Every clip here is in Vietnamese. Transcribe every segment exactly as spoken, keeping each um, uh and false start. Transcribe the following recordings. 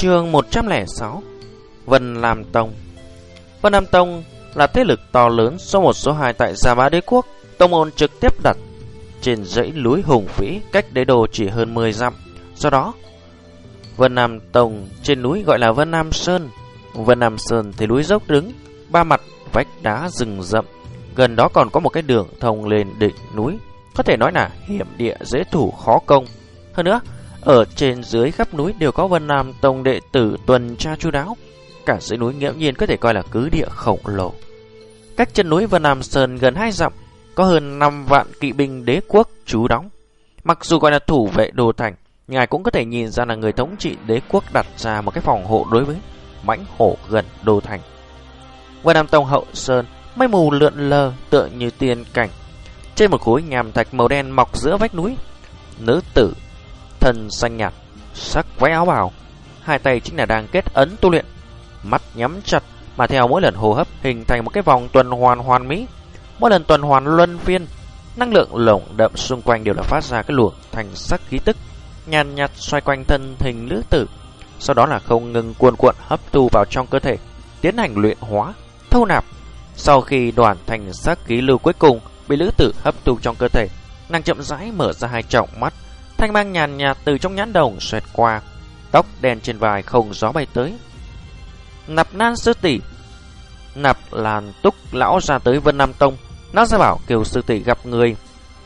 Chương một trăm lẻ sáu. Vân Lam Tông. Vân Lam Tông là thế lực to lớn số một số hai tại Gia Bá Đế Quốc. Tông môn trực tiếp đặt trên dãy núi hùng vĩ, cách đế đô chỉ hơn mười dặm. Do đó, Vân Nam Tông trên núi gọi là Vân Nam Sơn. Vân Nam Sơn thì núi dốc đứng, ba mặt vách đá rừng rậm. Gần đó còn có một cái đường thông lên đỉnh núi, có thể nói là hiểm địa dễ thủ khó công. Hơn nữa, ở trên dưới khắp núi đều có Vân Nam Tông đệ tử tuần tra chu đáo. Cả dãy núi nghiễm nhiên có thể coi là cứ địa khổng lồ. Cách chân núi Vân Nam Sơn gần hai dặm, có hơn năm vạn kỵ binh đế quốc trú đóng. Mặc dù gọi là thủ vệ đô thành, nhưng ai cũng có thể nhìn ra là người thống trị đế quốc đặt ra một cái phòng hộ đối với mãnh hổ gần đô thành. Vân Nam Tông hậu sơn, mây mù lượn lờ tựa như tiên cảnh. Trên một khối nhàm thạch màu đen mọc giữa vách núi, nữ tử thân xanh nhạt, sắc váy áo bào, hai tay chính là đang kết ấn tu luyện, mắt nhắm chặt mà theo mỗi lần hô hấp hình thành một cái vòng tuần hoàn hoàn mỹ. Mỗi lần tuần hoàn luân phiên, năng lượng lồng đậm xung quanh đều là phát ra cái luồng thành sắc khí tức nhàn nhạt xoay quanh thân hình nữ tử, sau đó là không ngừng cuồn cuộn hấp thu vào trong cơ thể, tiến hành luyện hóa, thâu nạp. Sau khi đoàn thành sắc khí lưu cuối cùng bị nữ tử hấp thu trong cơ thể, nàng chậm rãi mở ra hai tròng mắt, thanh mang nhàn nhạt từ trong nhãn đồng xoẹt qua, tóc đen trên vai không gió bay tới. Nạp Lan sư tỷ. Nạp Lan Túc lão ra tới Vân Nam Tông, lão ra bảo kêu sư tỷ gặp người.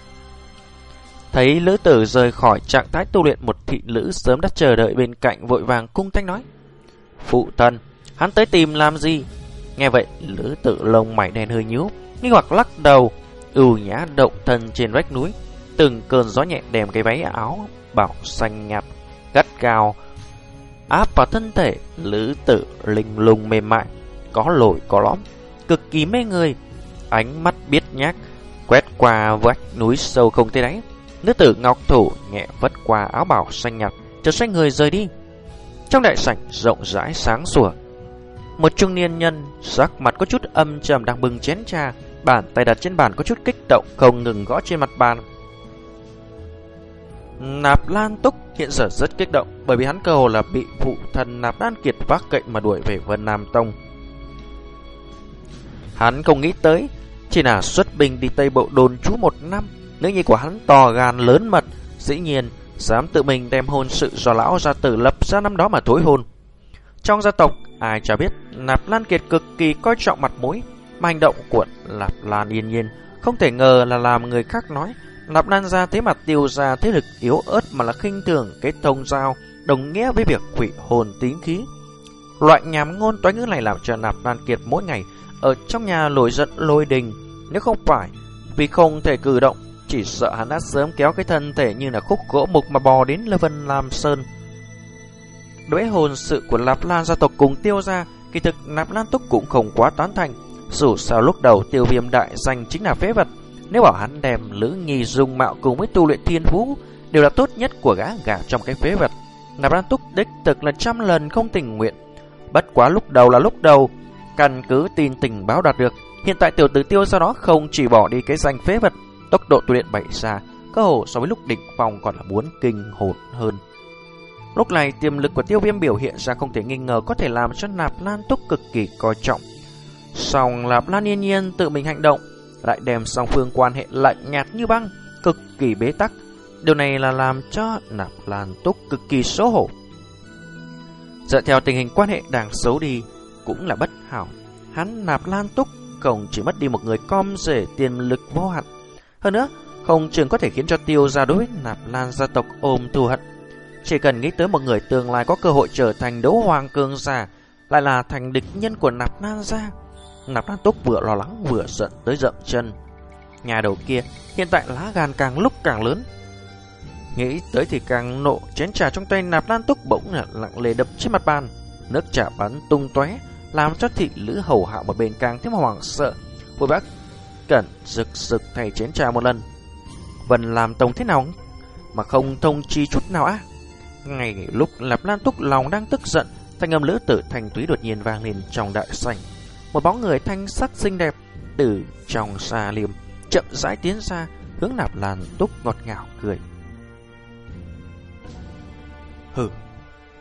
Thấy lữ tử rời khỏi trạng thái tu luyện, một thị nữ sớm đã chờ đợi bên cạnh vội vàng cung thanh nói: phụ thân, hắn tới tìm làm gì? Nghe vậy lữ tử lông mày đen hơi nhíu, nghi hoặc lắc đầu, ưu nhã động thân trên vách núi. Từng cơn gió nhẹ đem cái váy áo bảo xanh nhạt gắt gao áp vào thân thể lữ tử, linh lung mềm mại, có lồi có lõm, cực kỳ mê người. Ánh mắt biết nhác quét qua vách núi sâu không thấy đáy. Nữ tử ngọc thủ nhẹ vất qua áo bảo xanh nhạt, chợt xoay người rời đi. Trong đại sảnh rộng rãi sáng sủa, một trung niên nhân sắc mặt có chút âm trầm đang bưng chén trà, bàn tay đặt trên bàn có chút kích động, không ngừng gõ trên mặt bàn. Nạp Lan Túc hiện giờ rất kích động, bởi vì hắn cơ hồ là bị phụ thân Nạp Lan Kiệt vác cậy mà đuổi về Vân Nam Tông. Hắn không nghĩ tới, chỉ là xuất binh đi Tây Bộ đồn trú một năm, nữ nhi của hắn to gan lớn mật, dĩ nhiên dám tự mình đem hôn sự do lão gia tử lập ra năm đó mà thối hôn. Trong gia tộc ai chả biết Nạp Lan Kiệt cực kỳ coi trọng mặt mũi, mà hành động của Nạp Lan Yên Nhiên không thể ngờ là làm người khác nói Nạp Lan gia thế mà tiêu ra thế lực yếu ớt, mà là khinh thường cái thông giao đồng nghĩa với việc hủy hồn tín khí. Loại nhảm ngôn toái ngữ này làm cho Nạp Lan Kiệt mỗi ngày ở trong nhà nổi giận lôi đình. Nếu không phải vì không thể cử động, chỉ sợ hắn đã sớm kéo cái thân thể như là khúc gỗ mục mà bò đến Vân Lam Sơn. Đối với hôn sự của Nạp Lan gia tộc cùng Tiêu gia, kỳ thực Nạp Lan Túc cũng không quá tán thành. Dù sao lúc đầu Tiêu Viêm đại danh chính là phế vật, nếu bảo hắn đem Lữ Nhi dung mạo cùng với tu luyện thiên phú đều là tốt nhất của gã gả trong cái phế vật, Nạp Lan Túc đích thực là trăm lần không tình nguyện. Bất quá lúc đầu là lúc đầu, căn cứ tin tình báo đạt được, hiện tại tiểu tử Tiêu sau đó không chỉ bỏ đi cái danh phế vật, tốc độ tu luyện bảy xa, cơ hồ so với lúc đỉnh phong còn là muốn kinh hồn hơn. Lúc này tiềm lực của Tiêu Viêm biểu hiện ra không thể nghi ngờ có thể làm cho Nạp Lan Túc cực kỳ coi trọng. Song Nạp Lan Yên Nhiên tự mình hành động, lại đem song phương quan hệ lạnh nhạt như băng, cực kỳ bế tắc. Điều này là làm cho Nạp Lan Túc cực kỳ xấu hổ. Dựa theo tình hình quan hệ đang xấu đi cũng là bất hảo, hắn Nạp Lan Túc không chỉ mất đi một người com rể tiềm lực vô hạn, hơn nữa không chừng có thể khiến cho Tiêu gia đối với Nạp Lan gia tộc ôm thù hận. Chỉ cần nghĩ tới một người tương lai có cơ hội trở thành đấu hoàng cường giả, lại là thành địch nhân của Nạp Lan gia, Nạp Lan Túc vừa lo lắng vừa giận tới dậm chân. Nhà đầu kia hiện tại lá gan càng lúc càng lớn, nghĩ tới thì càng nộ. Chén trà trong tay Nạp Lan Túc bỗng là lặng lề đập trên mặt bàn, nước trà bắn tung tóe, làm cho thị nữ hầu hạ một bên càng thêm hoảng sợ. Vội bác cẩn rực rực thay chén trà một lần. Vân làm Tông thế nào mà không thông chi chút nào á? Ngay lúc Nạp Lan Túc lòng đang tức giận, thanh âm lữ tử thanh túy đột nhiên vang lên trong đại sảnh. Một bóng người thanh sắc xinh đẹp từ trong xa liềm chậm rãi tiến ra, hướng Nạp Lan Túc ngọt ngào cười. Hừ,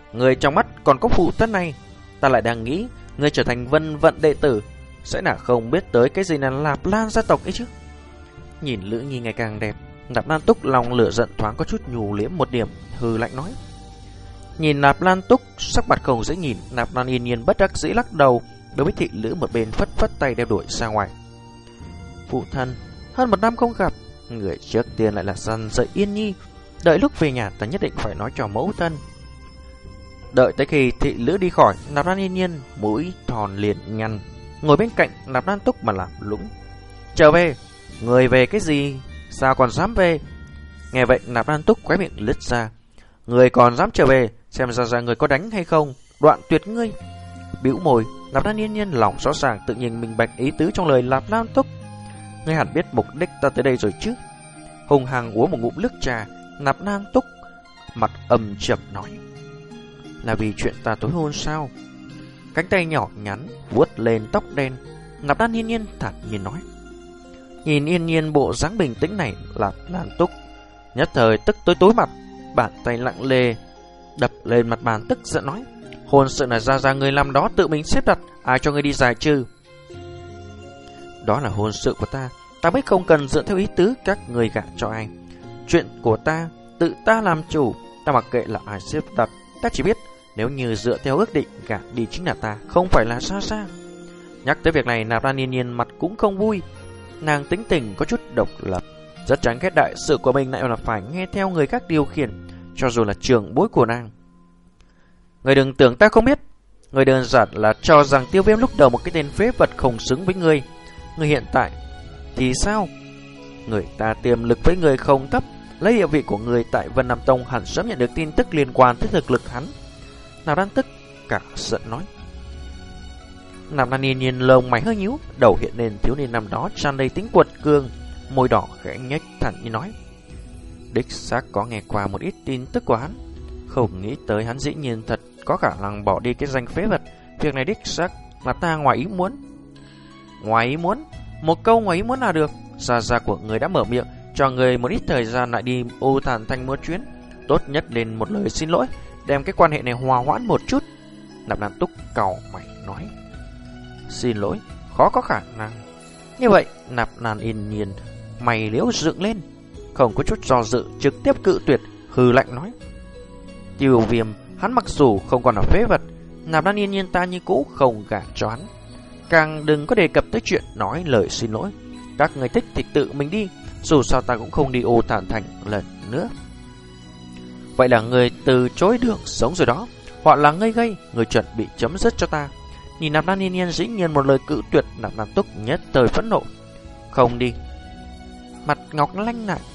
Người trong mắt còn có phụ thân này. Ta lại đang nghĩ người trở thành vân vận đệ tử sẽ là không biết tới cái gì là Nạp Lan gia tộc ấy chứ. Nhìn Lữ Nhi ngày càng đẹp, Nạp Lan Túc lòng lửa giận thoáng có chút nhù liếm một điểm, hừ lạnh nói. Nhìn Nạp Lan Túc sắc mặt không dễ nhìn, Nạp Lan Yên Nhiên bất đắc dĩ lắc đầu, đối với thị Lữ một bên phất phất tay đeo đuổi ra ngoài. Phụ thân, hơn một năm không gặp, người trước tiên lại là dằn dạy Yên Nhi, đợi lúc về nhà ta nhất định phải nói cho mẫu thân. Đợi tới khi thị Lữ đi khỏi, Nạp Lan Yên Nhiên mũi thòn liền nhăn, ngồi bên cạnh Nạp Lan Túc mà làm lũng. Trở về, người về cái gì? Sao còn dám về? Nghe vậy Nạp Lan Túc khóe miệng lướt ra. Người còn dám trở về, xem ra ra người có đánh hay không? Đoạn tuyệt ngươi. Bĩu môi, Nạp Lan Yên Nhiên lòng rõ ràng tự nhiên minh bạch ý tứ trong lời Nạp Lan Túc. Ngươi hẳn biết mục đích ta tới đây rồi chứ? Hùng hằng uống một ngụm nước trà, Nạp Lan Túc mặt âm trầm nói. Là vì chuyện ta tối hôn sao? Cánh tay nhỏ nhắn vuốt lên tóc đen, Nạp Lan Yên Nhiên thản nhiên nói. Nhìn Yên Nhiên bộ dáng bình tĩnh này, Nạp Lan Túc nhất thời tức tối tối mặt, bàn tay lặng lề đập lên mặt bàn tức giận nói. Hôn sự là ra ra người làm đó tự mình xếp đặt, ai cho người đi giải trừ? Đó là hôn sự của ta, ta mới không cần dựa theo ý tứ các người gả cho ai. Chuyện của ta, tự ta làm chủ, ta mặc kệ là ai xếp đặt. Ta chỉ biết nếu như dựa theo ước định gả đi chính là ta, không phải là xa xa. Nhắc tới việc này, Nạp Lan Yên Nhiên mặt cũng không vui. Nàng tính tình có chút độc lập, rất chán ghét đại sự của mình lại là phải nghe theo người khác điều khiển, cho dù là trưởng bối của nàng. Người đừng tưởng ta không biết, người đơn giản là cho rằng Tiêu Viêm lúc đầu một cái tên phế vật không xứng với người. Người hiện tại thì sao? Người ta tiềm lực với người không thấp, lấy địa vị của người tại Vân Nam Tông hẳn sớm nhận được tin tức liên quan tới thực lực hắn. Nạp Lan Tức cả giận nói. Nạp Lan Yên Nhiên lông mày hơi nhíu, đầu hiện lên thiếu niên năm đó tràn đầy tính quật cường, môi đỏ khẽ nhếch thẳng như nói. Đích xác có nghe qua một ít tin tức của hắn, không nghĩ tới hắn dĩ nhiên thật có khả năng bỏ đi cái danh phế vật. Việc này đích xác là ta ngoài ý muốn. Ngoài ý muốn? Một câu ngoài ý muốn là được. Gia gia của người đã mở miệng, cho người một ít thời gian lại đi ô Thản Thành một chuyến, tốt nhất lên một lời xin lỗi, đem cái quan hệ này hòa hoãn một chút. Nạp Lan Túc cau mày nói. Xin lỗi, khó có khả năng. Như vậy, Nạp Lan Yên Nhiên mày liễu dựng lên, không có chút do dự, trực tiếp cự tuyệt, hừ lạnh nói. Tiêu Viêm, hắn mặc dù không còn là phế vật, Nạp Lan Yên Nhiên ta như cũ không gả cho hắn. Càng đừng có đề cập tới chuyện nói lời xin lỗi. Các người thích thì tự mình đi, dù sao ta cũng không đi ô Thản Thành lần nữa. Vậy là người từ chối đường sống rồi đó, hoặc là ngây gây, người chuẩn bị chấm dứt cho ta. Nhìn Nạp Lan Yên Nhiên dĩ nhiên một lời cự tuyệt, Nạp Lan Túc nhất thời phẫn nộ. Không đi. Mặt ngọc lanh lại.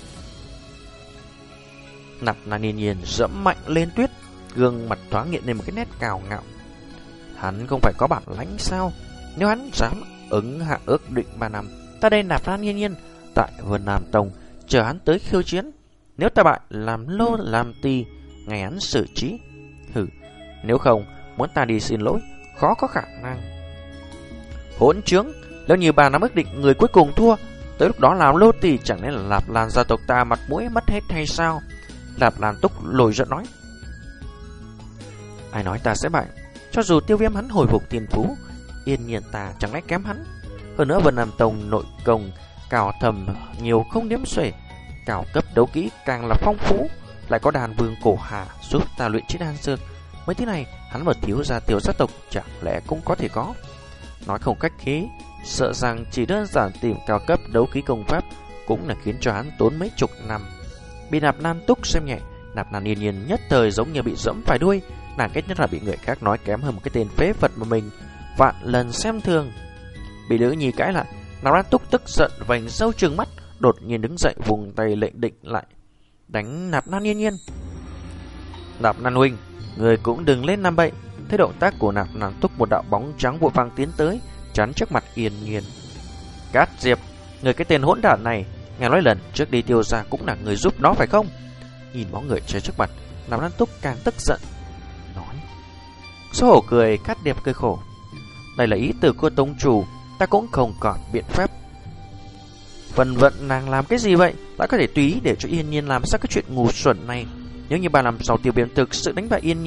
Nạp Lan Yên Nhiên dẫm mạnh lên tuyết, gương mặt thoáng hiện lên một cái nét cào ngạo. Hắn không phải có bản lãnh sao? Nếu hắn dám ứng hạ ước định ba năm, ta đây Nạp Lan Yên Nhiên tại Vân Nam Tông chờ hắn tới khiêu chiến. Nếu ta bại, làm lô làm tì, ngày hắn xử trí. Hừ, nếu không muốn ta đi xin lỗi, khó có khả năng. Hỗn trướng, nếu như ba năm ước định người cuối cùng thua, tới lúc đó làm lô tì chẳng lẽ là Nạp Lan gia tộc ta mặt mũi mất hết hay sao? Nạp Lan Túc lồi giận nói. Ai nói ta sẽ bại? Cho dù Tiêu Viêm hắn hồi phục tiền phú, Yên Nhiên ta chẳng lẽ kém hắn? Hơn nữa Vân Nam Tông nội công cao thầm nhiều không đếm xuể, cao cấp đấu kỹ càng là phong phú, lại có đàn vương cổ hà giúp ta luyện chế đan dược. Mấy thứ này hắn mà thiếu gia tiểu gia tộc chẳng lẽ cũng có thể có? Nói không cách khí, sợ rằng chỉ đơn giản tìm cao cấp đấu kỹ công pháp cũng là khiến cho hắn tốn mấy chục năm. Bị Nạp Lan Túc xem nhẹ, Nạp Lan Yên Nhiên nhất thời giống như bị dẫm phải đuôi. Nàng kết nhất là bị người khác nói kém hơn một cái tên phế vật mà mình vạn lần xem thường. Bị Lữ Nhi cãi lại, Nạp Lan Túc tức giận vành râu trừng mắt, đột nhiên đứng dậy vùng tay lệnh định lại đánh Nạp Lan Yên Nhiên. Nạp Lan huynh, người cũng đừng lên làm bậy. Thấy động tác của Nạp Lan Túc, một đạo bóng trắng vội vàng tiến tới, chắn trước mặt Yên Nhiên. Cát Diệp, người cái tên hỗn đản này, nghe nói lần trước đi Tiêu gia cũng là người giúp nó phải không? Nhìn bóng người chơi trước mặt, Nạp Lan Túc càng tức giận, nói. Xấu hổ cười, Cát Điệp cười khổ. Đây là ý từ của tông chủ, ta cũng không còn biện pháp. Phần vận nàng làm cái gì vậy? Đã có thể tùy ý để cho Yên Nhiên làm sao cái chuyện ngu xuẩn này. Nếu như ba năm sau Tiêu Viêm thực sự đánh bại Yên Nhiên,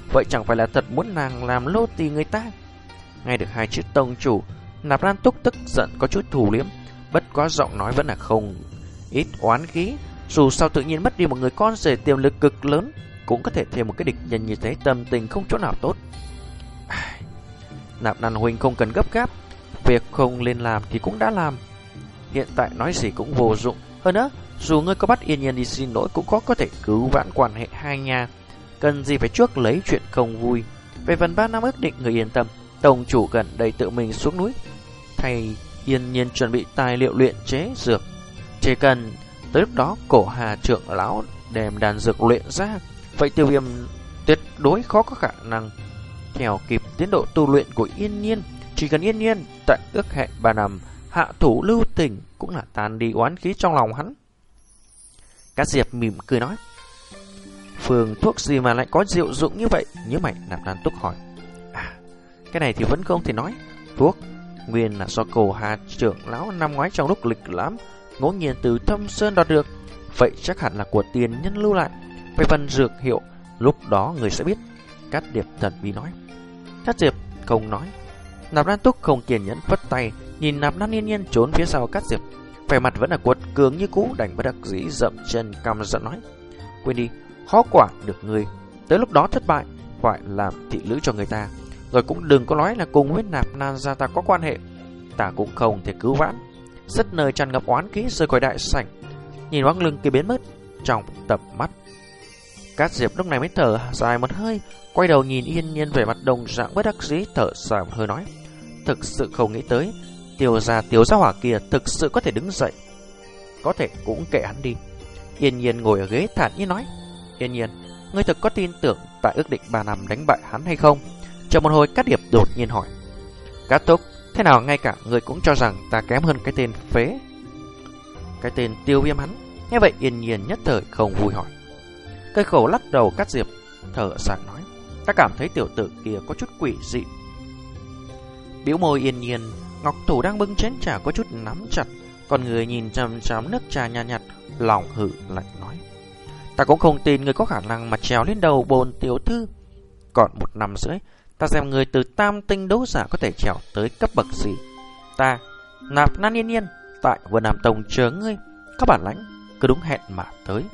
vậy chẳng phải là thật muốn nàng làm lô tì người ta? Nghe được hai chữ tông chủ, Nạp Lan Túc tức giận có chút thù liếm, bất quá giọng nói vẫn là không ít oán khí. Dù sao tự nhiên mất đi một người con rể tiềm lực cực lớn, cũng có thể thêm một cái địch nhân như thế, tâm tình không chỗ nào tốt. Nạp Lan huynh không cần gấp gáp, việc không nên làm thì cũng đã làm, hiện tại nói gì cũng vô dụng. Hơn nữa, dù ngươi có bắt Yên Nhiên đi xin lỗi cũng có có thể cứu vãn quan hệ hai nhà, cần gì phải chuốc lấy chuyện không vui. Về phần ba năm ước định, người yên tâm, tông chủ gần đây tự mình xuống núi thay Yên Nhiên chuẩn bị tài liệu luyện chế dược, chỉ cần tới lúc đó Cổ Hà trưởng lão đem đan dược luyện ra, vậy Tiêu Viêm tuyệt đối khó có khả năng theo kịp tiến độ tu luyện của Yên Nhiên. Chỉ cần Yên Nhiên tại ước hẹn ba năm hạ thủ lưu tình, cũng là tan đi oán khí trong lòng hắn. Cát Diệp mỉm cười nói, phương thuốc gì mà lại có diệu dụng như vậy? Nhớ mày. Nạp Lan Túc hỏi, à, cái này thì vẫn không thể nói. Thuốc nguyên là do Cổ Hà trưởng lão năm ngoái trong lúc lịch lãm ngẫu nhiên từ Thâm Sơn đoạt được, vậy chắc hẳn là của tiền nhân lưu lại. Về phần dược hiệu, lúc đó người sẽ biết. Cát Diệp thần bí nói. Cát Diệp không nói. Nạp Lan Túc không kiên nhẫn phất tay, nhìn Nạp Lan Yên Nhiên trốn phía sau Cát Diệp, vẻ mặt vẫn là cuột cường như cũ, đành bất đắc dĩ dậm chân căm giận nói, quên đi, khó quản được người, tới lúc đó thất bại phải làm thị nữ cho người ta, rồi cũng đừng có nói là cùng với Nạp Lan gia ta có quan hệ, ta cũng không thể cứu vãn. Rất nơi tràn ngập oán khí rời khỏi đại sảnh, nhìn bóng lưng kia biến mất trong tầm mắt. Cát Diệp lúc này mới thở dài một hơi, quay đầu nhìn Yên Nhiên về mặt đồng dạng bất đắc dĩ, thở dài một hơi nói, thực sự không nghĩ tới Tiêu gia Tiêu gia hỏa kia thực sự có thể đứng dậy. Có thể cũng kệ hắn đi. Yên Nhiên ngồi ở ghế thản nhiên nói, Yên Nhiên, ngươi thực có tin tưởng tại ước định ba năm đánh bại hắn hay không? Chờ một hồi, Cát Diệp đột nhiên hỏi, Cát Túc, thế nào ngay cả ngươi cũng cho rằng ta kém hơn cái tên phế, cái tên Tiêu Viêm hắn? Nghe vậy Yên Nhiên nhất thời không vui hỏi. Cây khổ lắc đầu. Cát Diệp thở dài nói, ta cảm thấy tiểu tử kia có chút quỷ dị. Bĩu môi Yên Nhiên, ngọc thủ đang bưng chén trà có chút nắm chặt, còn người nhìn chằm chằm nước trà nhạt nhạt, lòng hử lạnh nói, ta cũng không tin người có khả năng mà trèo lên đầu bồn tiểu thư. Còn một năm rưỡi, ta xem người từ tam tinh đấu giả có thể trèo tới cấp bậc gì. Ta Nạp Lan Yên Nhiên tại Vân Nam Tông chờ ngươi, các bản lãnh cứ đúng hẹn mà tới.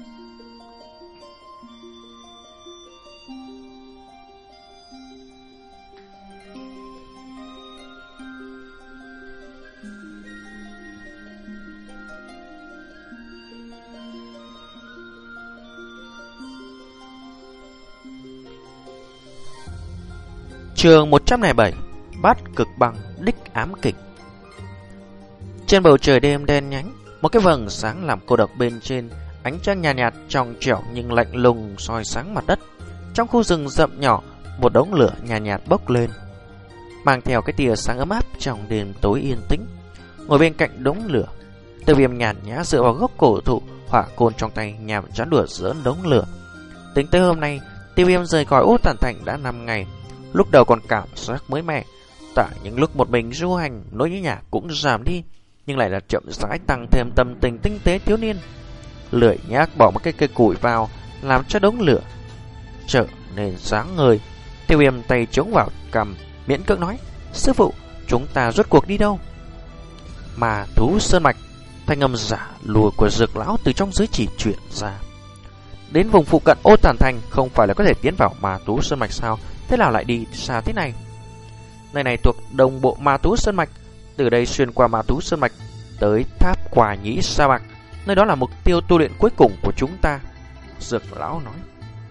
Chương một trăm lẻ bảy, Bát Cực Băng Đích Ám Kịch. Trên bầu trời đêm đen nhánh, một cái vầng sáng làm cô độc bên trên, ánh trăng nhạt nhạt trong trẻo nhưng lạnh lùng soi sáng mặt đất. Trong khu rừng rậm nhỏ, một đống lửa nhạt nhạt bốc lên, mang theo cái tia sáng ấm áp trong đêm tối yên tĩnh. Ngồi bên cạnh đống lửa, Tiêu Viêm nhàn nhã dựa vào gốc cổ thụ, hỏa côn trong tay nhằm chán đùa giỡn đống lửa. Tính tới hôm nay, Tiêu Viêm rời khỏi Ô Tản Thành đã năm ngày. Lúc đầu còn cảm giác mới mẻ, tại những lúc một mình du hành, nỗi nhớ nhà cũng giảm đi, nhưng lại là chậm rãi tăng thêm tâm tình tinh tế thiếu niên. Lười nhác bỏ một cái cây củi vào, làm cho đống lửa trở nên sáng ngời. Tiêu Viêm tay chống vào cằm, miễn cưỡng nói, sư phụ, chúng ta rốt cuộc đi đâu? Mà thú sơn mạch. Thanh âm giả lùa của Dược lão từ trong giới chỉ chuyển ra. Đến vùng phụ cận Ô Tản Thành không phải là có thể tiến vào Ma Thú Sơn Mạch sao? Thế nào lại đi xa thế này? Nơi này thuộc đồng bộ Ma Thú Sơn Mạch. Từ đây xuyên qua Ma Thú Sơn Mạch tới Tháp Quả Nhĩ Sa Mạc, nơi đó là mục tiêu tu luyện cuối cùng của chúng ta, Dược lão nói.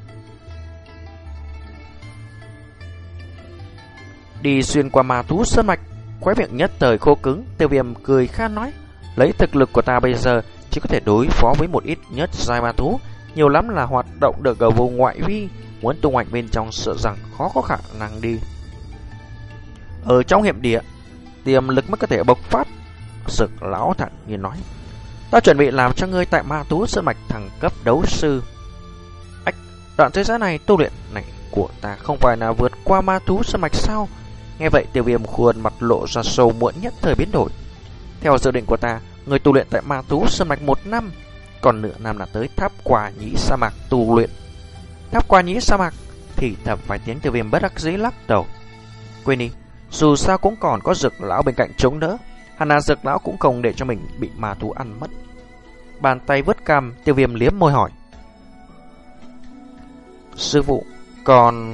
Đi xuyên qua Ma Thú Sơn Mạch. Khóe miệng nhất thời khô cứng. Tiêu Viêm cười khan nói, lấy thực lực của ta bây giờ chỉ có thể đối phó với một ít nhất giai ma thú, nhiều lắm là hoạt động được ở vùng ngoại vi, muốn tung hoành bên trong sợ rằng khó có khả năng đi. Ở trong hiểm địa, tiềm lực mới có thể bộc phát, Dược lão thản nhiên nói. Ta chuẩn bị làm cho ngươi tại Ma Thú Sơn Mạch thăng cấp đấu sư. Ách, đoạn thời gian này tu luyện này của ta không phải là vượt qua Ma Thú Sơn Mạch sao? Nghe vậy Tiêu Viêm khuôn mặt lộ ra sầu muộn nhất thời biến đổi. Theo dự định của ta, người tu luyện tại Ma Thú Sơn Mạch một năm, còn nửa năm là tới Tháp Quả Nhĩ Sa Mạc tu luyện. Tháp Quả Nhĩ Sa Mạc, thì thầm vài tiếng. Tiêu Viêm bất đắc dĩ lắc đầu. Quên đi, dù sao cũng còn có Dược lão bên cạnh chống đỡ, hẳn là Dược lão cũng không để cho mình bị ma thú ăn mất. Bàn tay vớt cằm, Tiêu Viêm liếm môi hỏi: sư phụ, còn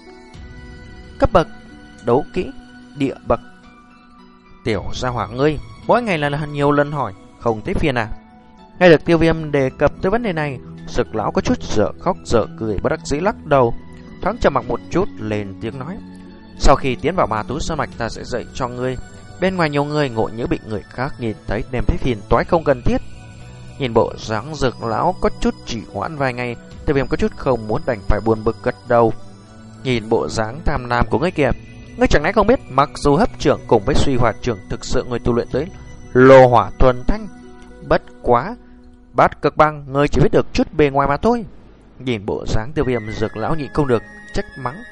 cấp bậc đấu kỹ địa bậc? Tiểu gia hỏa ngươi mỗi ngày là nhiều lần hỏi, không thấy phiền à? Nghe được Tiêu Viêm đề cập tới vấn đề này, Dược lão có chút dở khóc dở cười, bất đắc dĩ lắc đầu. Thoáng trầm mặc một chút, lên tiếng nói: sau khi tiến vào ma thú sơn mạch, ta sẽ dạy cho ngươi. Bên ngoài nhiều người ngộ nhỡ bị người khác nhìn thấy đem thấy phiền toái không cần thiết. Nhìn bộ dáng Dược lão có chút chỉ hoãn vài ngày, Tiêu Viêm có chút không muốn, đành phải buồn bực gật đầu. Nhìn bộ dáng tham lam của ngươi kìa, ngươi chẳng lẽ không biết mặc dù hấp trưởng cùng với suy hoạt trưởng thực sự người tu luyện tới lô hỏa thuần thanh, bất quá bát cực băng ngươi chỉ biết được chút bề ngoài mà thôi. Nhìn bộ dáng Tiêu Viêm, Dược lão nhịn không được trách mắng: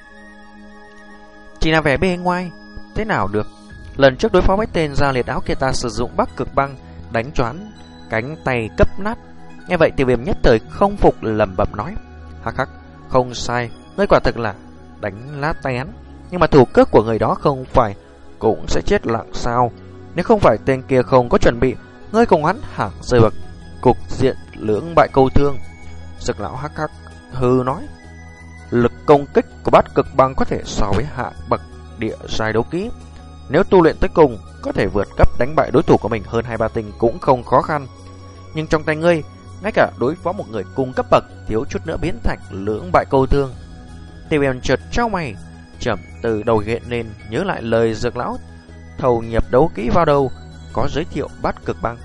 chỉ là vẻ bề ngoài, thế nào được? Lần trước đối phó với tên gia liệt áo kia, ta sử dụng bắc cực băng đánh choán cánh tay cấp nát. Nghe vậy Tiêu Viêm nhất thời không phục, lẩm bẩm nói: hắc hắc, không sai, ngươi quả thực là đánh lát tay hắn. Nhưng mà thủ cước của người đó không phải cũng sẽ chết lặng sao? Nếu không phải tên kia không có chuẩn bị, ngươi cùng hắn hẳn rơi vào cục diện lưỡng bại câu thương. Dược lão hắc hắc hư nói: lực công kích của bát cực băng có thể so với hạ bậc địa giai đấu kỹ, nếu tu luyện tới cùng có thể vượt cấp đánh bại đối thủ của mình hơn hai ba tinh cũng không khó khăn. Nhưng trong tay ngươi, ngay cả đối phó một người cùng cấp bậc thiếu chút nữa biến thành lưỡng bại câu thương. Tiêu Viêm chợt trao mày, chậm từ đầu hiện lên, nhớ lại lời Dược lão thầu nhập đấu kỹ vào đầu có giới thiệu bát cực băng.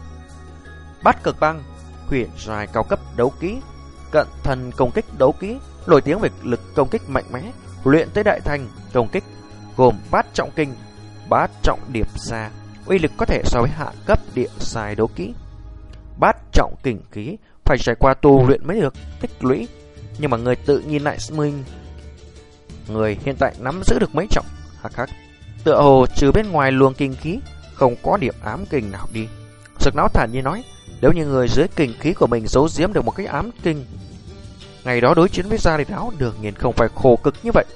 Bát cực băng, huyền giai cao cấp đấu kỹ, cận thần công kích đấu kỹ, nổi tiếng về lực công kích mạnh mẽ, luyện tới đại thành công kích, gồm bát trọng kinh, bát trọng điệp xa, uy lực có thể so với hạ cấp địa giai đấu kỹ. Bát trọng kình khí phải trải qua tu luyện mới được tích lũy, nhưng mà người tự nhìn lại mình, người hiện tại nắm giữ được mấy trọng? Hắc hắc, tựa hồ trừ bên ngoài luồng kinh khí không có điểm ám kình nào đi. Dược lão thản nhiên nói: nếu như người dưới kình khí của mình giấu giếm được một cái ám kình, ngày đó đối chiến với gia liệt áo đương nhiên không phải khổ cực như vậy.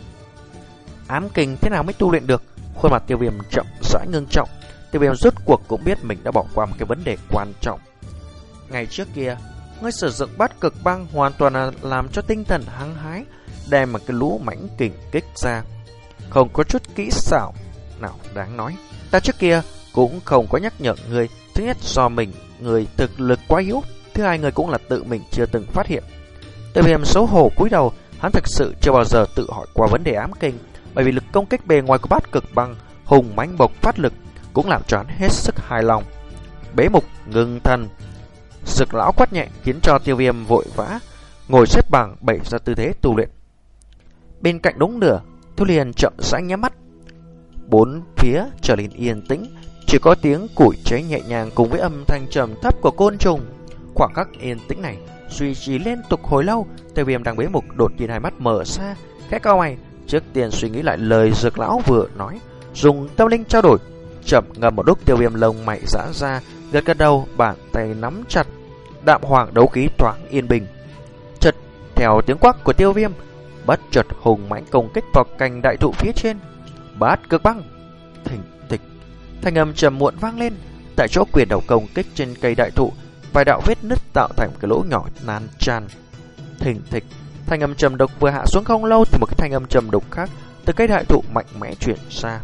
Ám kình thế nào mới tu luyện được? Khuôn mặt Tiêu Viêm chậm rãi ngưng trọng. Tiêu Viêm rốt cuộc cũng biết mình đã bỏ qua một cái vấn đề quan trọng. Ngày trước kia, ngươi sử dụng bát cực băng hoàn toàn là làm cho tinh thần hăng hái, đem một cái lũ mãnh kình kích ra, không có chút kỹ xảo nào đáng nói. Ta trước kia cũng không có nhắc nhở ngươi. Thứ nhất, do mình người thực lực quá yếu; thứ hai, người cũng là tự mình chưa từng phát hiện. Tiêu Viêm xấu hổ cúi đầu, hắn thực sự chưa bao giờ tự hỏi qua vấn đề ám kình, bởi vì lực công kích bề ngoài của bát cực băng hùng mãnh bộc phát lực cũng làm cho hắn hết sức hài lòng. Bế mục ngưng thần, Dược lão quát nhẹ khiến cho Tiêu Viêm vội vã ngồi xếp bằng, bày ra tư thế tu luyện. Bên cạnh đống lửa, Thu Liền chậm rãi nhắm mắt. Bốn phía trở nên yên tĩnh, chỉ có tiếng củi cháy nhẹ nhàng cùng với âm thanh trầm thấp của côn trùng. Khoảng khắc yên tĩnh này duy trì liên tục hồi lâu. Tiêu Viêm đang bế mục đột nhiên hai mắt mở ra, khẽ cau mày, trước tiên suy nghĩ lại lời Dược lão vừa nói, dùng tâm linh trao đổi. Chậm ngầm một lúc, Tiêu Viêm lông mày giãn ra, gật gật đầu, bàn tay nắm chặt, đạm hoàng đấu khí thoáng yên bình. Chợt theo tiếng quát của Tiêu Viêm, bất chợt hùng mãnh công kích vào cành đại thụ phía trên. Bát cực băng, thình thịch, thanh âm trầm muộn vang lên. Tại chỗ quyền đầu công kích trên cây đại thụ, vài đạo vết nứt tạo thành một cái lỗ nhỏ nan tràn. Thình thịch, thanh âm trầm độc vừa hạ xuống không lâu thì một cái thanh âm trầm độc khác từ cây đại thụ mạnh mẽ chuyển ra.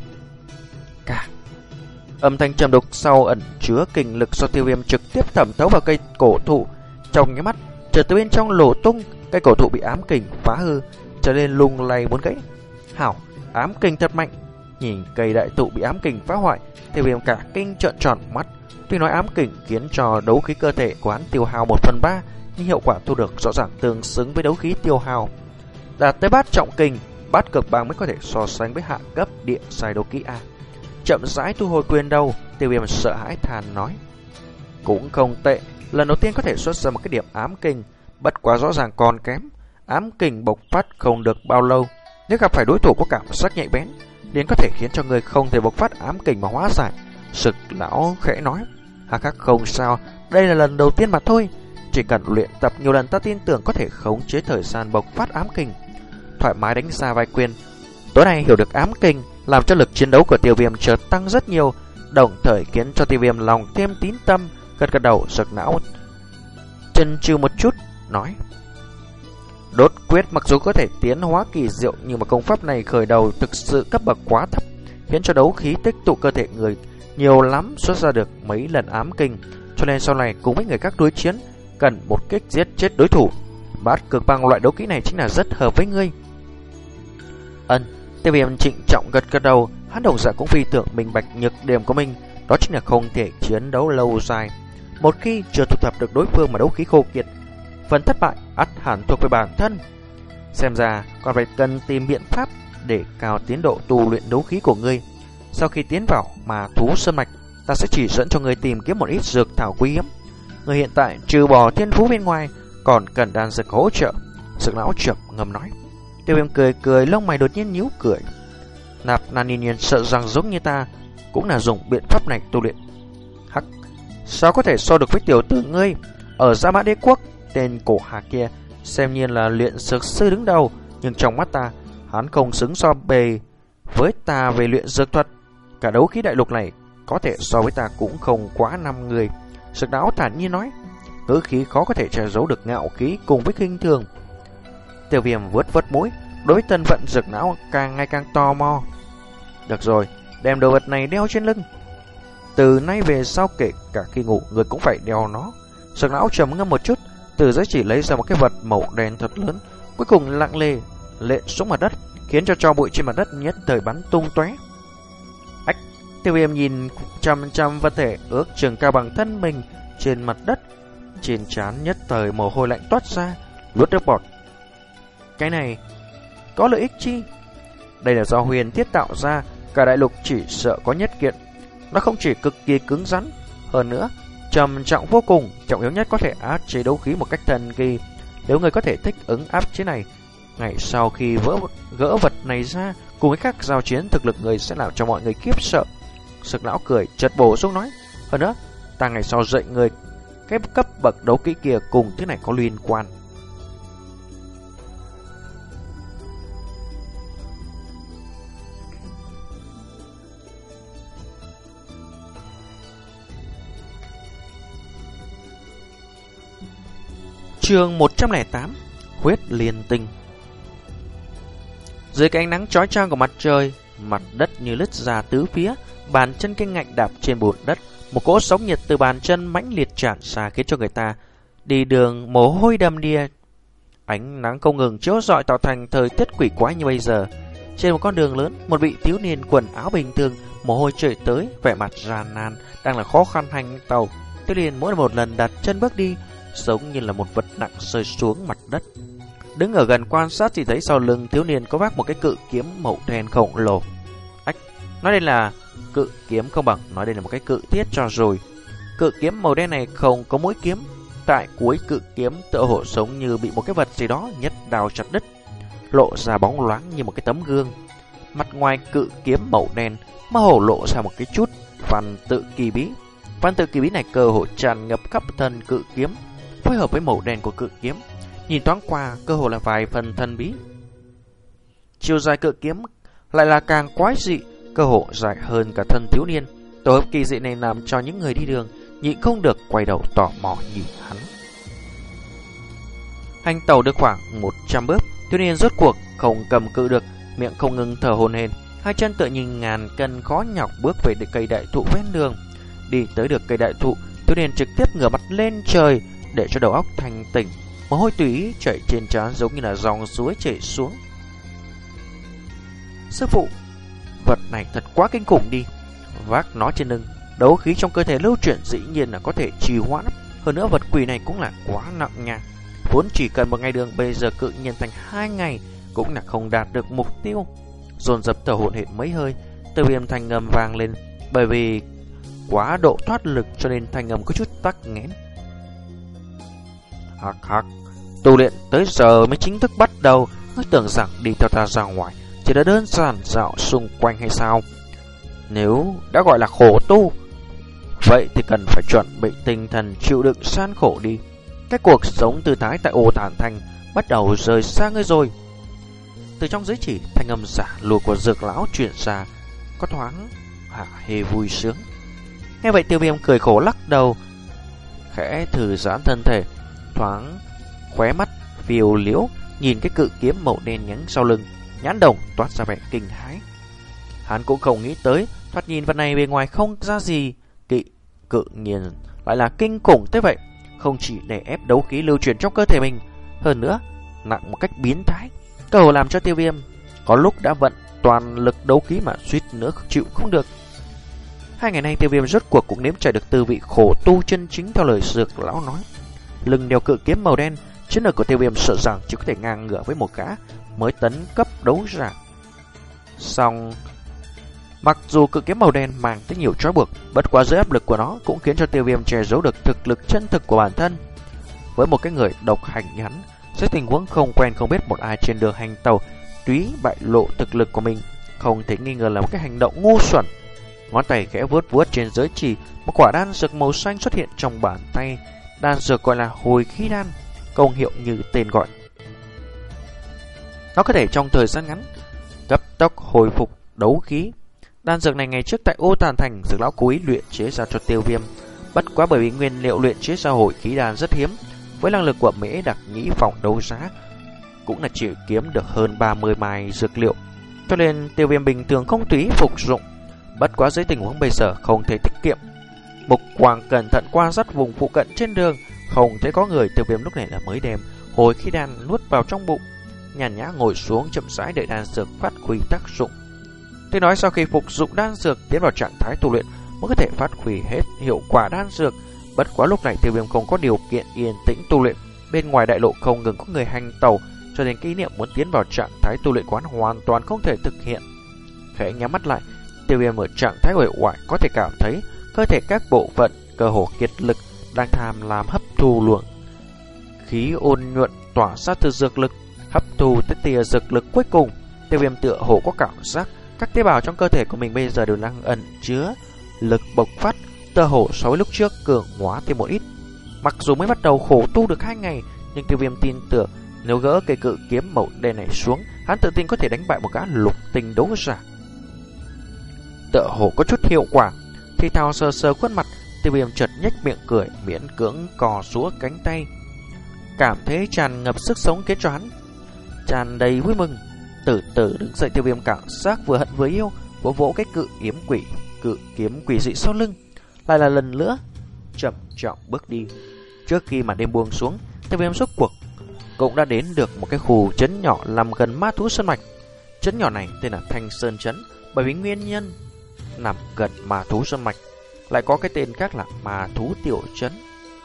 Cả âm thanh trầm độc sau ẩn chứa kình lực do Tiêu Viêm trực tiếp thẩm thấu vào cây cổ thụ. Trong nháy mắt, chợt từ bên trong lỗ tung, cây cổ thụ bị ám kình phá hư, trở nên lung lay muốn gãy. Hảo, ám kình thật mạnh. Nhìn cây đại thụ bị ám kình phá hoại, Tiêu Viêm cả kinh trợn tròn mắt. Tuy nói ám kình khiến cho đấu khí cơ thể của hắn tiêu hao một phần ba, nhưng hiệu quả thu được rõ ràng tương xứng với đấu khí tiêu hao. Đạt tới bát trọng kình, bát cực băng mới có thể so sánh với hạ cấp địa giai đấu kỹ A. Chậm rãi thu hồi quyền đầu, Tiêu Viêm sợ hãi than nói: cũng không tệ, lần đầu tiên có thể xuất ra một cái điểm ám kình, bất quá rõ ràng còn kém. Ám kình bộc phát không được bao lâu, nếu gặp phải đối thủ có cảm giác nhạy bén, liền có thể khiến cho người không thể bộc phát ám kình mà hóa giải. Sực lão khẽ nói: hắc hắc, không sao, đây là lần đầu tiên mà thôi, chỉ cần luyện tập nhiều lần ta tin tưởng có thể khống chế thời gian bộc phát ám kình. thoải mái đánh ra vài quyền. Tối nay hiểu được ám kình làm cho lực chiến đấu của Tiêu Viêm chợt tăng rất nhiều, đồng thời khiến cho Tiêu Viêm lòng thêm tín tâm, gật gật đầu. Dược Lão chần chừ một chút nói: Đốt quyết mặc dù có thể tiến hóa kỳ diệu, nhưng mà công pháp này khởi đầu thực sự cấp bậc quá thấp, khiến cho đấu khí tích tụ cơ thể người nhiều lắm xuất ra được mấy lần ám kình, cho nên sau này cùng với người khác đối chiến cần một kích giết chết đối thủ. Bát cực băng loại đấu kỹ này chính là rất hợp với ngươi. Ân. Tiêu Viêm trịnh trọng gật gật đầu. Hắn đồng dạng cũng phi tưởng minh bạch nhược điểm của mình, đó chính là không thể chiến đấu lâu dài. Một khi chưa thu thập được đối phương mà đấu khí khô kiệt, phần thất bại ắt hẳn thuộc về bản thân. Xem ra còn phải cần tìm biện pháp để cao tiến độ tu luyện đấu khí của ngươi. Sau khi tiến vào mà thú sơn mạch, ta sẽ chỉ dẫn cho ngươi tìm kiếm một ít dược thảo quý hiếm. Ngươi hiện tại trừ bỏ thiên phú bên ngoài, còn cần đan dược hỗ trợ. Dược Lão chậm ngầm nói. Tiêu Viêm cười cười, lông mày đột nhiên nhíu cười. Nạp Lan Nhiên Nhiên sợ rằng giống như ta cũng là dùng biện pháp này tu luyện. Hắc, sao có thể so được với tiểu tử ngươi? Ở Gia Mã Đế Quốc, tên cổ hà kia xem nhiên là luyện dược sư đứng đầu, nhưng trong mắt ta, hắn không xứng so bề với ta về luyện dược thuật. Cả đấu khí đại lục này có thể so với ta cũng không quá năm người. Dược Lão thản nhiên nói, ngữ khí khó có thể che giấu được ngạo khí cùng với khinh thường. Tiêu Viêm vuốt vuốt mũi, đối với thân phận Dược Lão càng ngày càng tò mò. Được rồi, đem đồ vật này đeo trên lưng. Từ nay về sau kể cả khi ngủ, người cũng phải đeo nó. Dược Lão trầm ngâm một chút, từ giới chỉ lấy ra một cái vật màu đen thật lớn, cuối cùng lặng lề lệ xuống mặt đất, khiến cho tro bụi trên mặt đất nhất thời bắn tung tóe. Ách! Tiêu Viêm nhìn chăm chăm vật thể ước chừng cao bằng thân mình trên mặt đất, trên trán nhất thời mồ hôi lạnh toát ra, nuốt nước bọt. Cái này có lợi ích chi? Đây là do huyền thiết tạo ra, cả đại lục chỉ sợ có nhất kiện. Nó không chỉ cực kỳ cứng rắn, hơn nữa trầm trọng vô cùng, trọng yếu nhất có thể áp chế đấu khí một cách thần kỳ. Nếu người có thể thích ứng áp chế này, ngày sau khi vỡ gỡ vật này ra, cùng với các giao chiến, thực lực người sẽ làm cho mọi người khiếp sợ. Dược Lão cười chợt bổ sung nói, hơn nữa ta ngày sau dạy người cái cấp bậc đấu kỹ kia cùng thứ này có liên quan. Chương một trăm lẻ tám, Huyết Liên Tinh. Dưới cái ánh nắng chói chang của mặt trời, mặt đất như lứt ra tứ phía, bàn chân kinh ngạnh đạp trên bùn đất, một cỗ sóng nhiệt từ bàn chân mãnh liệt tràn ra khiến cho người ta đi đường mồ hôi đầm đìa. Ánh nắng không ngừng chiếu rọi tạo thành thời tiết quỷ quái như bây giờ. Trên một con đường lớn, một vị thiếu niên quần áo bình thường, mồ hôi chảy tới, vẻ mặt gian nan, đang là khó khăn hành tàu. Thiếu niên mỗi một lần đặt chân bước đi, giống như là một vật nặng rơi xuống mặt đất. Đứng ở gần quan sát thì thấy sau lưng thiếu niên có vác một cái cự kiếm màu đen khổng lồ. Ách, nói đây là cự kiếm không bằng nói đây là một cái cự thiết cho rồi. Cự kiếm màu đen này không có mũi kiếm, tại cuối cự kiếm tựa hồ giống như bị một cái vật gì đó nhất đào chặt đứt, lộ ra bóng loáng như một cái tấm gương. Mặt ngoài cự kiếm màu đen mơ hồ lộ ra một cái chút văn tự kỳ bí. Văn tự kỳ bí này cơ hồ tràn ngập khắp thân cự kiếm, phối hợp với màu đen của cự kiếm, nhìn thoáng qua cơ hồ là vài phần thần bí. Chiều dài cự kiếm lại là càng quái dị, cơ hồ dài hơn cả thân thiếu niên. Tổ hợp kỳ dị này làm cho những người đi đường nhịn không được quay đầu tò mò nhìn hắn. Hành tàu được khoảng một trăm bước, thiếu niên rốt cuộc không cầm cự được, miệng không ngừng thở hổn hển, hai chân tựa như ngàn cân khó nhọc bước về cây đại thụ ven đường. Đi tới được cây đại thụ, thiếu niên trực tiếp ngửa mặt lên trời để cho đầu óc thanh tỉnh, mồ hôi tùy ý chảy trên trán giống như là dòng suối chảy xuống. Sư phụ, vật này thật quá kinh khủng đi. Vác nó trên lưng, đấu khí trong cơ thể lưu chuyển dĩ nhiên là có thể trì hoãn. Hơn nữa vật quỷ này cũng là quá nặng nha. Vốn chỉ cần một ngày đường, bây giờ cự nhiên thành hai ngày cũng là không đạt được mục tiêu. Dồn dập thở hổn hển mấy hơi, Tiêu Viêm thanh ngầm vang lên. Bởi vì quá độ thoát lực cho nên thanh ngầm có chút tắc nghẽn. Hắc hắc, tu luyện tới giờ mới chính thức bắt đầu. Ngươi tưởng rằng đi theo ta ra ngoài chỉ đã đơn giản dạo xung quanh hay sao? Nếu đã gọi là khổ tu, vậy thì cần phải chuẩn bị tinh thần chịu đựng gian khổ đi. Cái cuộc sống tư thái tại Ô Tản Thành bắt đầu rời xa ngươi rồi. Từ trong giới chỉ, thanh âm giả lùa của Dược lão truyền ra, có thoáng hả hề vui sướng. Nghe vậy Tiêu Viêm cười khổ lắc đầu, khẽ thư giãn thân thể, thoáng khóe mắt phiêu liễu nhìn cái cự kiếm màu đen nhánh sau lưng, nhãn đồng toát ra vẻ kinh hãi. Hắn cũng không nghĩ tới, thoạt nhìn vật này bề ngoài không ra gì kỵ, cự nhiên lại là kinh khủng thế vậy. Không chỉ để ép đấu khí lưu truyền trong cơ thể mình, hơn nữa nặng một cách biến thái, cơ hồ làm cho Tiêu Viêm có lúc đã vận toàn lực đấu khí mà suýt nữa chịu không được. Hai ngày nay Tiêu Viêm rốt cuộc cũng nếm trải được tư vị khổ tu chân chính theo lời Dược lão nói. Lưng đeo cự kiếm màu đen, chiến lược của Tiêu Viêm sợ rằng chỉ có thể ngang ngửa với một gã mới tấn cấp đấu giả. Song mặc dù cự kiếm màu đen mang tới nhiều trói buộc, bất quá dưới áp lực của nó cũng khiến cho Tiêu Viêm che giấu được thực lực chân thực của bản thân. Với một cái người độc hành như hắn, dưới tình huống không quen không biết một ai trên đường hành tàu, túy bại lộ thực lực của mình, không thể nghi ngờ là một cái hành động ngu xuẩn. Ngón tay khẽ vuốt vuốt trên giới chỉ, một quả đan dược màu xanh xuất hiện trong bàn tay. Đan dược gọi là hồi khí đan, công hiệu như tên gọi. Nó có thể trong thời gian ngắn cấp tốc hồi phục đấu khí. Đan dược này ngày trước tại Ô Tàn Thành, Dược lão cố ý luyện chế ra cho Tiêu Viêm. Bất quá bởi vì nguyên liệu luyện chế ra hồi khí đan rất hiếm, với năng lực của Mễ Đặc Nhĩ phòng đấu giá cũng là chỉ kiếm được hơn ba mươi mai dược liệu, cho nên Tiêu Viêm bình thường không tùy phục dụng. Bất quá dưới tình huống bây giờ không thể tiết kiệm. Mục Quang cẩn thận quan sát vùng phụ cận trên đường, không thấy có người. Tiêu Viêm lúc này là mới đem hồi khí đan nuốt vào trong bụng, nhàn nhã ngồi xuống chậm rãi đợi đan dược phát huy tác dụng. Tôi nói sau khi phục dụng đan dược tiến vào trạng thái tu luyện mới có thể phát huy hết hiệu quả đan dược. Bất quá lúc này Tiêu Viêm không có điều kiện yên tĩnh tu luyện, bên ngoài đại lộ không ngừng có người hành tàu, cho nên ý niệm muốn tiến vào trạng thái tu luyện quán hoàn toàn không thể thực hiện. Khẽ nhắm mắt lại, Tiêu Viêm ở trạng thái uể oải có thể cảm thấy cơ thể các bộ phận cơ hồ kiệt lực, đang tham lam hấp thu luồng khí ôn nhuận tỏa ra từ dược lực. Hấp thu tới tia dược lực cuối cùng, Tiêu Viêm tựa hồ có cảm giác các tế bào trong cơ thể của mình bây giờ đều đang ẩn chứa lực bộc phát, tựa hồ so với lúc trước cường hóa thêm một ít. Mặc dù mới bắt đầu khổ tu được hai ngày, nhưng Tiêu Viêm tin tưởng nếu gỡ cây cự kiếm màu đen này xuống, hắn tự tin có thể đánh bại một gã lục tinh đấu giả. Tựa hồ có chút hiệu quả. Thì thào sờ sờ khuôn mặt, Tiêu Viêm chợt nhếch miệng cười, miễn cưỡng cò rúa cánh tay, cảm thấy tràn ngập sức sống khiến cho hắn tràn đầy vui mừng. Từ từ đứng dậy, Tiêu Viêm cảm giác vừa hận vừa yêu, vỗ vỗ cái cự kiếm quỷ cự kiếm quỷ dị sau lưng, lại là lần nữa chậm chậm bước đi. Trước khi mà đêm buông xuống, Tiêu Viêm rốt cuộc cũng đã đến được một cái khu trấn nhỏ nằm gần ma thú sơn mạch. Trấn nhỏ này tên là Thanh Sơn Trấn, bởi vì nguyên nhân nằm gần ma thú sơn mạch lại có cái tên khác là ma thú tiểu trấn,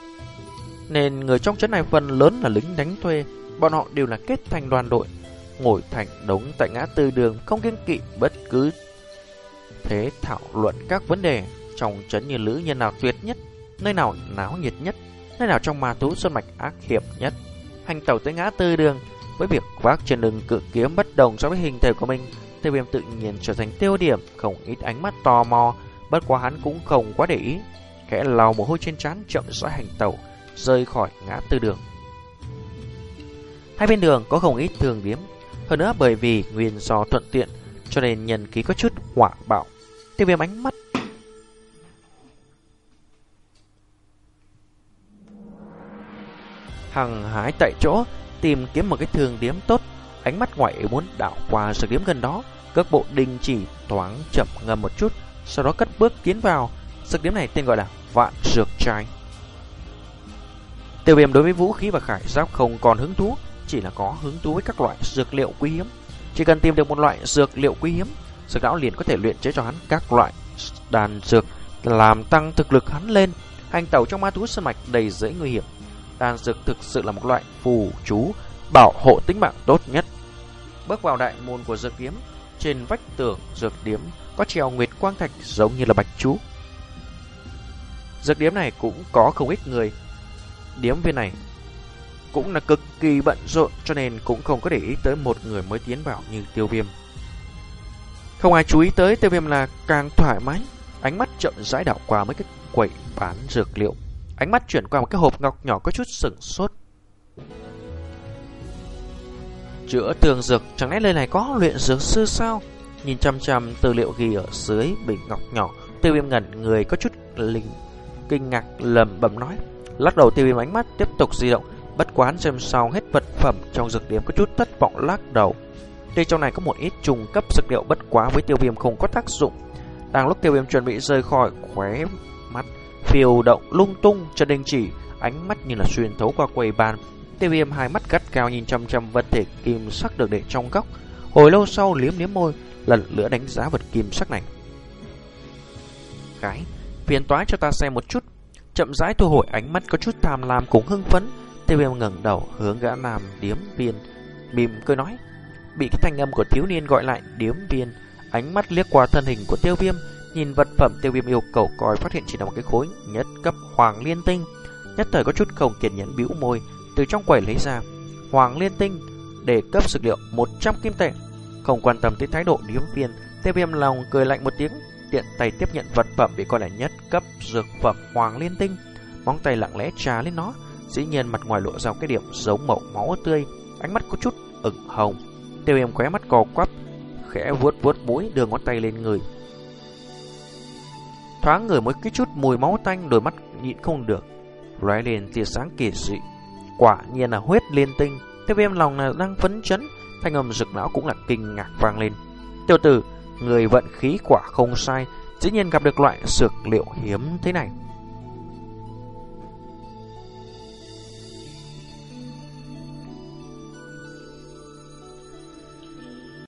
nên người trong trấn này phần lớn là lính đánh thuê. Bọn họ đều là kết thành đoàn đội, ngồi thành đống tại ngã tư đường, không kiêng kỵ bất cứ thế thảo luận các vấn đề trong trấn, như lữ nhân nào tuyệt nhất, nơi nào náo nhiệt nhất, nơi nào trong ma thú sơn mạch ác hiểm nhất. Hành tẩu tới ngã tư đường với việc vác trên lưng cự kiếm bất đồng so với hình thể của mình, Tiêu Viêm tự nhiên trở thành tiêu điểm, không ít ánh mắt tò mò. Bất quá hắn cũng không quá để ý, khẽ lau mồ hôi trên trán, chậm rãi hành tẩu rời khỏi ngã tư đường. Hai bên đường có không ít thương điếm, hơn nữa bởi vì nguyên do thuận tiện cho nên nhân khí có chút hỏa bạo. Tiêu Viêm ánh mắt hằng hái tại chỗ tìm kiếm một cái thương điếm tốt, ánh mắt ngoại muốn đảo qua dược điếm gần đó, cước bộ đình chỉ thoáng chậm ngầm một chút, sau đó cất bước tiến vào. Dược điếm này tên gọi là Vạn Dược Trai. Tiêu Viêm đối với vũ khí và khải giáp không còn hứng thú, chỉ là có hứng thú với các loại dược liệu quý hiếm. Chỉ cần tìm được một loại dược liệu quý hiếm, Dược lão liền có thể luyện chế cho hắn các loại đan dược làm tăng thực lực hắn lên. Hành tẩu trong ma thú sơn mạch đầy dễ nguy hiểm, đan dược thực sự là một loại phù chú bảo hộ tính mạng tốt nhất. Bước vào đại môn của dược điếm, trên vách tường dược điếm có treo nguyệt quang thạch giống như là bạch chú. Dược điếm này cũng có không ít người, điếm viên này cũng là cực kỳ bận rộn, cho nên cũng không có để ý tới một người mới tiến vào như Tiêu Viêm. Không ai chú ý tới Tiêu Viêm là càng thoải mái, ánh mắt chậm rãi đảo qua mấy cái quầy bán dược liệu, ánh mắt chuyển qua một cái hộp ngọc nhỏ có chút sửng sốt. chữa thương dược, chẳng lẽ nơi này có luyện dược sư sao? Nhìn chăm chăm tư liệu ghi ở dưới bình ngọc nhỏ, Tiêu Viêm ngẩn người có chút linh kinh ngạc lẩm bẩm nói. Lắc đầu, Tiêu Viêm ánh mắt tiếp tục di động, bất quán xem sau hết vật phẩm trong dược điếm có chút thất vọng lắc đầu. Tuy trong này có một ít trùng cấp dược liệu, bất quá với Tiêu Viêm không có tác dụng. Đang lúc Tiêu Viêm chuẩn bị rời khỏi, khóe mắt phiêu động lung tung, chân đình chỉ, ánh mắt như là xuyên thấu qua quầy bàn. Tiêu Viêm hai mắt gắt cao nhìn chăm chăm vật thể kim sắc được để trong góc. Hồi lâu sau liếm liếm môi, lần nữa đánh giá vật kim sắc này. Cái phiền toái cho ta xem một chút. Chậm rãi thu hồi ánh mắt có chút tham lam cũng hưng phấn. Tiêu Viêm ngẩng đầu hướng gã nam điếm viên, mỉm cười nói. Bị cái thanh âm của thiếu niên gọi lại, điếm viên ánh mắt liếc qua thân hình của Tiêu Viêm, nhìn vật phẩm Tiêu Viêm yêu cầu coi, phát hiện chỉ là một cái khối nhất cấp hoàng liên tinh. Nhất thời có chút không kiên nhẫn, bĩu môi, từ trong quầy lấy ra hoàng liên tinh để cấp dược liệu một trăm kim tệ. Không quan tâm tới thái độ điếm viên, Tiêu Viêm lòng cười lạnh một tiếng, tiện tay tiếp nhận vật phẩm bị coi là nhất cấp dược phẩm hoàng liên tinh, móng tay lặng lẽ trà lên nó. Dĩ nhiên mặt ngoài lộ ra cái điểm giống màu máu tươi, ánh mắt có chút ửng hồng. Tiêu Viêm khóe mắt co quắp, khẽ vuốt vuốt mũi, đưa ngón tay lên người, thoáng ngửi một cái chút mùi máu tanh, đôi mắt nhịn không được lóe lên tia sáng kỳ dị. Quả nhiên là huyết liên tinh. Tiêu Viêm lòng là đang phấn chấn, thanh âm rực não cũng là kinh ngạc vang lên. Tiểu tử, người vận khí quả không sai, dĩ nhiên gặp được loại dược liệu hiếm thế này.